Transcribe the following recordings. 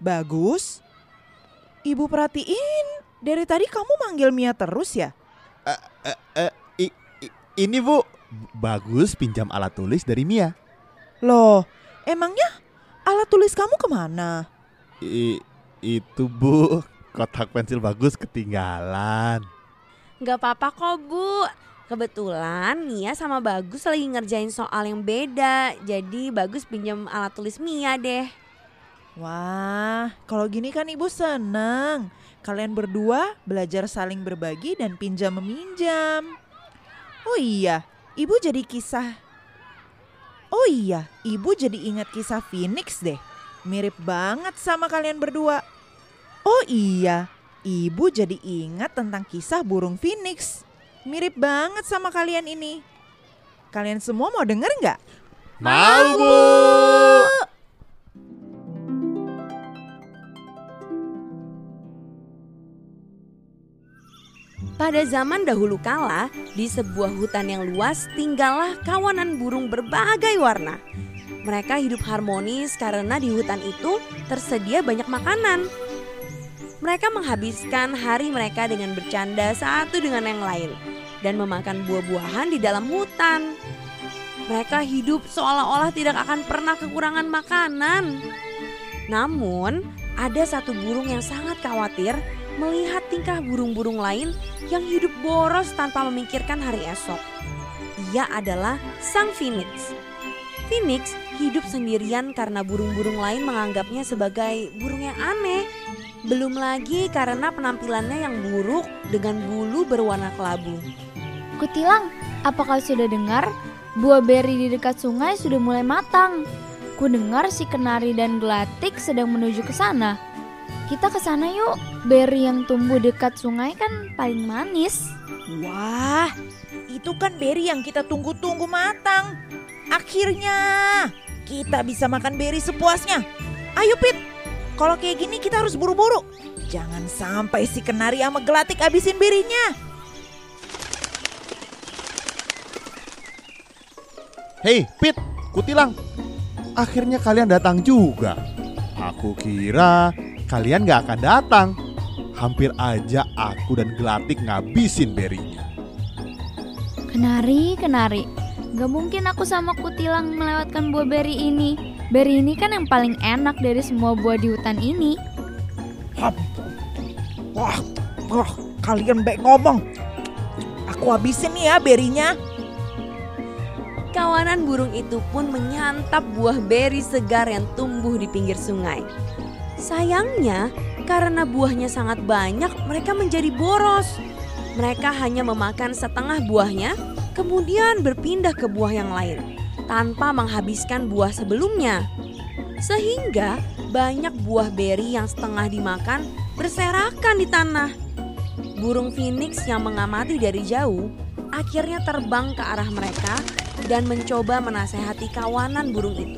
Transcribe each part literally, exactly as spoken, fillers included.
Bagus. Ibu perhatiin, dari tadi kamu manggil Mia terus ya? Uh, uh, uh, i, i, ini Bu, Bagus pinjam alat tulis dari Mia. Loh, emangnya alat tulis kamu kemana? I, itu Bu, kotak pensil Bagus ketinggalan. Gak apa-apa kok Bu. Kebetulan Mia sama Bagus lagi ngerjain soal yang beda. Jadi Bagus pinjam alat tulis Mia deh. Wah, kalau gini kan Ibu seneng. Kalian berdua belajar saling berbagi dan pinjam meminjam. Oh iya, Ibu jadi kisah. Oh iya, Ibu jadi ingat kisah Phoenix deh. Mirip banget sama kalian berdua. Oh iya, Ibu jadi ingat tentang kisah burung Phoenix. Mirip banget sama kalian ini. Kalian semua mau denger nggak? Mau Bu. Pada zaman dahulu kala, di sebuah hutan yang luas tinggallah kawanan burung berbagai warna. Mereka hidup harmonis karena di hutan itu tersedia banyak makanan. Mereka menghabiskan hari mereka dengan bercanda satu dengan yang lain dan memakan buah-buahan di dalam hutan. Mereka hidup seolah-olah tidak akan pernah kekurangan makanan. Namun, ada satu burung yang sangat khawatir melihat tingkah burung-burung lain yang hidup boros tanpa memikirkan hari esok. Ia adalah sang Phoenix. Phoenix hidup sendirian karena burung-burung lain menganggapnya sebagai burung yang aneh. Belum lagi karena penampilannya yang buruk dengan bulu berwarna kelabu. Kutilang, apakah sudah dengar? Buah beri di dekat sungai sudah mulai matang. Ku dengar si kenari dan gelatik sedang menuju ke sana. Kita ke sana yuk. Beri yang tumbuh dekat sungai kan paling manis. Wah, itu kan beri yang kita tunggu-tunggu matang. Akhirnya kita bisa makan beri sepuasnya. Ayo Pit, kalau kayak gini kita harus buru-buru. Jangan sampai si kenari sama gelatik habisin berinya. Hei Pit, Kutilang, akhirnya kalian datang juga. Aku kira kalian gak akan datang. Hampir aja aku dan Gelatik ngabisin berinya. Kenari, kenari, gak mungkin aku sama Kutilang melewatkan buah beri ini. Beri ini kan yang paling enak dari semua buah di hutan ini. Wah, wah, kalian baik ngomong. Aku habisin nih ya berinya. Kawanan burung itu pun menyantap buah beri segar yang tumbuh di pinggir sungai. Sayangnya, karena buahnya sangat banyak, mereka menjadi boros. Mereka hanya memakan setengah buahnya, kemudian berpindah ke buah yang lain, tanpa menghabiskan buah sebelumnya. Sehingga banyak buah beri yang setengah dimakan berserakan di tanah. Burung Phoenix yang mengamati dari jauh, akhirnya terbang ke arah mereka dan mencoba menasehati kawanan burung itu.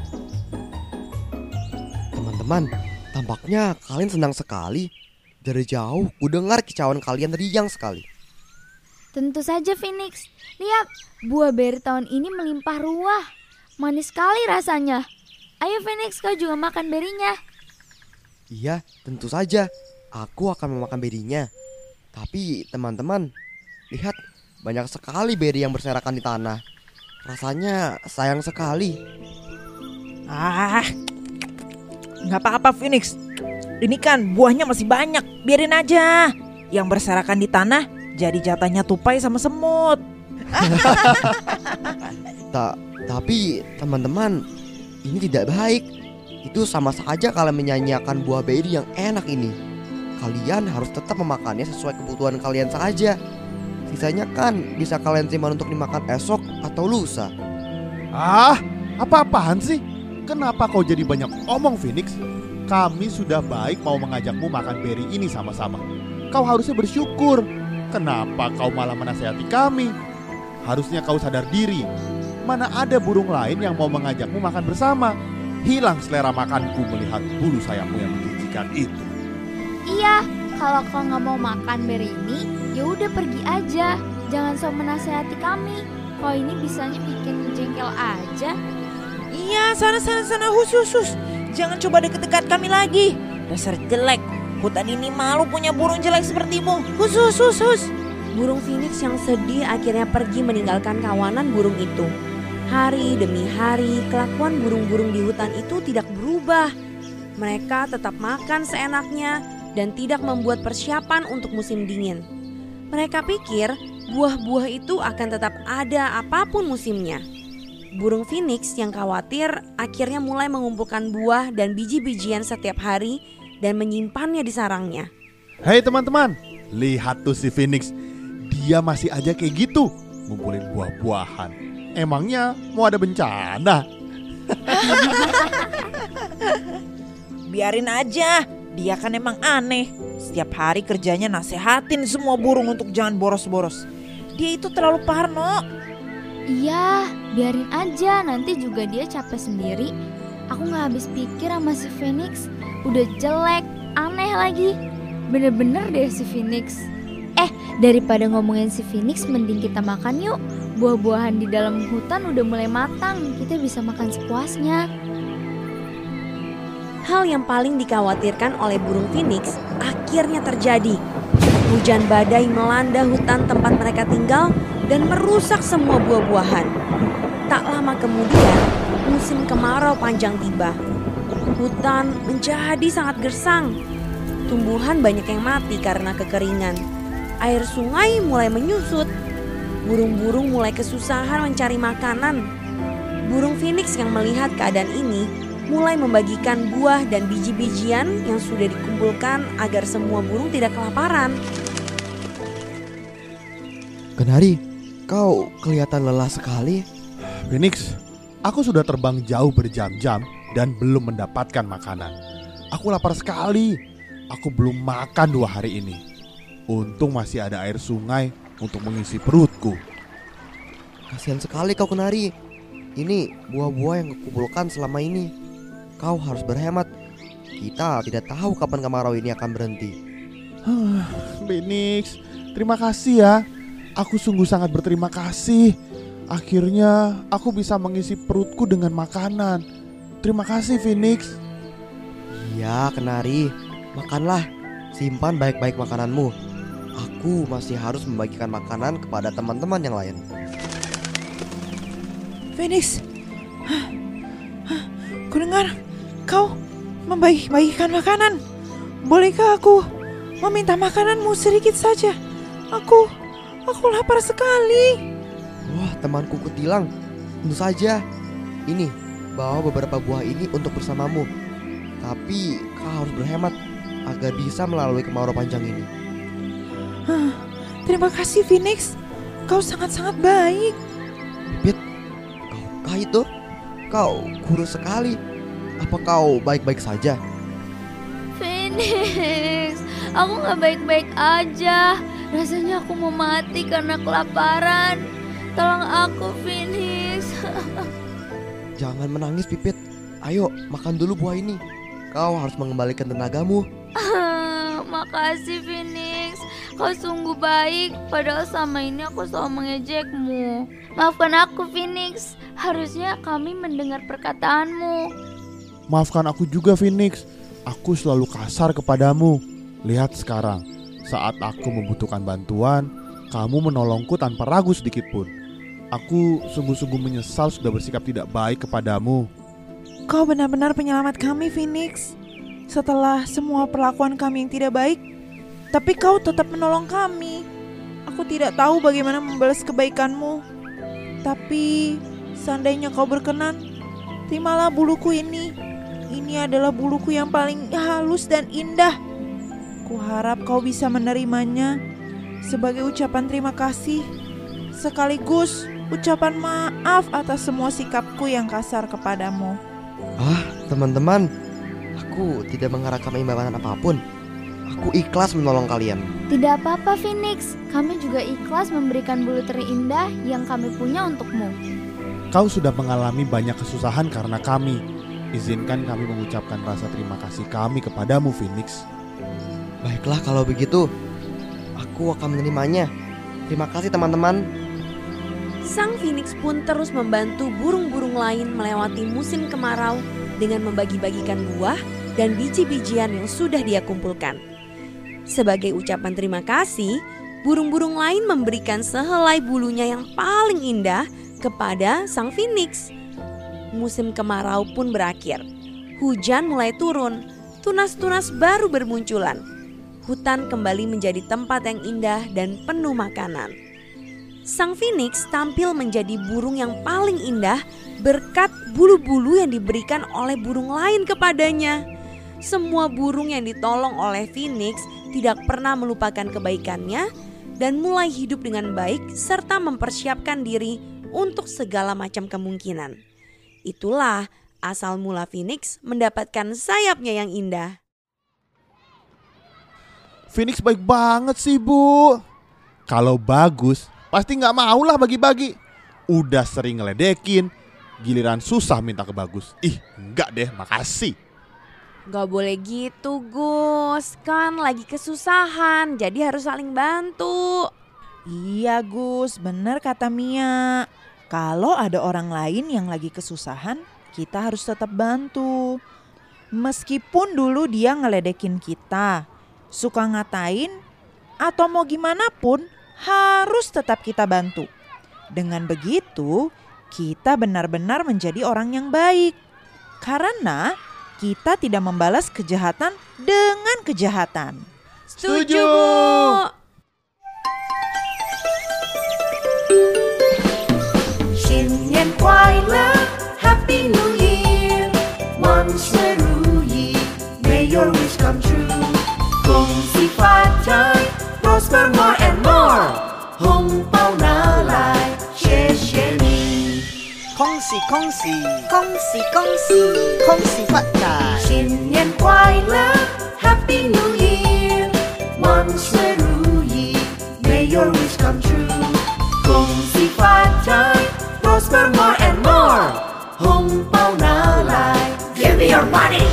Teman-teman, tampaknya kalian senang sekali. Dari jauh, ku dengar kicauan kalian riang sekali. Tentu saja Phoenix. Lihat, buah beri tahun ini melimpah ruah. Manis sekali rasanya. Ayo Phoenix, kau juga makan berinya. Iya, tentu saja. Aku akan memakan berinya. Tapi teman-teman, lihat, banyak sekali beri yang berserakan di tanah. Rasanya sayang sekali. Ah, nggak apa-apa Phoenix. Ini kan buahnya masih banyak, biarin aja. Yang berserakan di tanah jadi jatahnya tupai sama semut. Ta- tapi teman-teman, ini tidak baik. Itu sama saja kalian menyanyiakan buah beri yang enak ini. Kalian harus tetap memakannya sesuai kebutuhan kalian saja. Sisanya kan bisa kalian simpan untuk dimakan esok atau lusa. Ah, apa-apaan sih? Kenapa kau jadi banyak omong Phoenix? Kami sudah baik mau mengajakmu makan beri ini sama-sama. Kau harusnya bersyukur. Kenapa kau malah menasihati kami? Harusnya kau sadar diri. Mana ada burung lain yang mau mengajakmu makan bersama. Hilang selera makanku melihat bulu sayapmu yang menjijikan itu. Iya, kalau kau nggak mau makan beri ini, ya udah pergi aja. Jangan sok menasehati kami. Kau ini bisanya bikin jengkel aja. Iya, sana sana sana hus hus hus. Jangan coba deket-dekat kami lagi. Dasar jelek. Hutan ini malu punya burung jelek sepertimu. Hus, hus, hus, hus. Burung Phoenix yang sedih akhirnya pergi meninggalkan kawanan burung itu. Hari demi hari, kelakuan burung-burung di hutan itu tidak berubah. Mereka tetap makan seenaknya dan tidak membuat persiapan untuk musim dingin. Mereka pikir buah-buah itu akan tetap ada apapun musimnya. Burung Phoenix yang khawatir akhirnya mulai mengumpulkan buah dan biji-bijian setiap hari dan menyimpannya di sarangnya. Hei teman-teman, lihat tuh si Phoenix. Dia masih aja kayak gitu, ngumpulin buah-buahan. Emangnya mau ada bencana? Biarin aja, dia kan emang aneh. Setiap hari kerjanya nasehatin semua burung untuk jangan boros-boros. Dia itu terlalu parno. Iya, biarin aja, nanti juga dia capek sendiri. Aku gak habis pikir sama si Phoenix. Udah jelek, aneh lagi. Bener-bener deh si Phoenix. Eh, daripada ngomongin si Phoenix, mending kita makan yuk. Buah-buahan di dalam hutan udah mulai matang. Kita bisa makan sepuasnya. Hal yang paling dikhawatirkan oleh burung Phoenix akhirnya terjadi. Hujan badai melanda hutan tempat mereka tinggal dan merusak semua buah-buahan. Tak lama kemudian, musim kemarau panjang tiba. Hutan menjadi sangat gersang. Tumbuhan banyak yang mati karena kekeringan. Air sungai mulai menyusut. Burung-burung mulai kesusahan mencari makanan. Burung Phoenix yang melihat keadaan ini mulai membagikan buah dan biji-bijian yang sudah dikumpulkan agar semua burung tidak kelaparan. Kenari, kau kelihatan lelah sekali. Phoenix, aku sudah terbang jauh berjam-jam dan belum mendapatkan makanan. Aku lapar sekali. Aku belum makan dua hari ini. Untung masih ada air sungai untuk mengisi perutku. Kasihan sekali kau Kenari. Ini buah-buah yang kukumpulkan selama ini. Kau harus berhemat. Kita tidak tahu kapan kemarau ini akan berhenti. Phoenix, terima kasih ya. Aku sungguh sangat berterima kasih. Akhirnya aku bisa mengisi perutku dengan makanan. Terima kasih Phoenix. Iya Kenari, makanlah. Simpan baik-baik makananmu. Aku masih harus membagikan makanan kepada teman-teman yang lain. Phoenix, ku dengar kau membagi-bagikan makanan. Bolehkah aku meminta makananmu sedikit saja? Aku, aku lapar sekali. Wah, temanku kutilang. Tentu saja. Ini, bawa beberapa buah ini untuk bersamamu. Tapi kau harus berhemat agar bisa melalui kemarau panjang ini. Huh, terima kasih Phoenix. Kau sangat-sangat baik. Pit, kau itu? Kau kurus sekali. Apa kau baik-baik saja? Phoenix, aku gak baik-baik aja. Rasanya aku mau mati karena kelaparan. Tolong aku Phoenix. Jangan menangis Pipit. Ayo makan dulu buah ini. Kau harus mengembalikan tenagamu. Makasih Phoenix. Kau sungguh baik. Padahal sama ini aku selalu mengejekmu. Maafkan aku Phoenix. Harusnya kami mendengar perkataanmu. Maafkan aku juga Phoenix. Aku selalu kasar kepadamu. Lihat sekarang, saat aku membutuhkan bantuan, kamu menolongku tanpa ragu sedikit pun. Aku sungguh-sungguh menyesal sudah bersikap tidak baik kepadamu. Kau benar-benar penyelamat kami Phoenix. Setelah semua perlakuan kami yang tidak baik, tapi kau tetap menolong kami. Aku tidak tahu bagaimana membalas kebaikanmu. Tapi seandainya kau berkenan, terimalah buluku ini. Ini adalah buluku yang paling halus dan indah. Kuharap kau bisa menerimanya sebagai ucapan terima kasih, sekaligus ucapan maaf atas semua sikapku yang kasar kepadamu. Ah, teman-teman, aku tidak mengharapkan imbalan apapun. Aku ikhlas menolong kalian. Tidak apa-apa Phoenix. Kami juga ikhlas memberikan bulu terindah yang kami punya untukmu. Kau sudah mengalami banyak kesusahan karena kami. Izinkan kami mengucapkan rasa terima kasih kami kepadamu Phoenix. Baiklah kalau begitu, aku akan menerimanya. Terima kasih teman-teman. Sang Phoenix pun terus membantu burung-burung lain melewati musim kemarau dengan membagi-bagikan buah dan biji-bijian yang sudah dia kumpulkan. Sebagai ucapan terima kasih, burung-burung lain memberikan sehelai bulunya yang paling indah kepada sang Phoenix. Musim kemarau pun berakhir. Hujan mulai turun, tunas-tunas baru bermunculan. Hutan kembali menjadi tempat yang indah dan penuh makanan. Sang Phoenix tampil menjadi burung yang paling indah berkat bulu-bulu yang diberikan oleh burung lain kepadanya. Semua burung yang ditolong oleh Phoenix tidak pernah melupakan kebaikannya dan mulai hidup dengan baik serta mempersiapkan diri untuk segala macam kemungkinan. Itulah asal mula Phoenix mendapatkan sayapnya yang indah. Phoenix baik banget sih, Bu. Kalau bagus, pasti nggak maulah bagi-bagi. Udah sering ngeledekin, giliran susah minta ke bagus. Ih, enggak deh, makasih. Gak boleh gitu, Gus. Kan lagi kesusahan, jadi harus saling bantu. Iya Gus, bener kata Mia. Kalau ada orang lain yang lagi kesusahan, kita harus tetap bantu. Meskipun dulu dia ngeledekin kita, suka ngatain, atau mau gimana pun, harus tetap kita bantu. Dengan begitu, kita benar-benar menjadi orang yang baik. Karena kita tidak membalas kejahatan dengan kejahatan. Setuju, Bu. 新年快乐 Happy New Year 万事如意 May your wish come true 恭喜发财 Prosper more and more 红包拿来谢谢你恭喜恭喜恭喜恭喜恭喜发财！ 新年快乐 Happy New Year 万事如意 May your wish come true 恭喜发财 Prosper more and more 红包拿来 Give me your money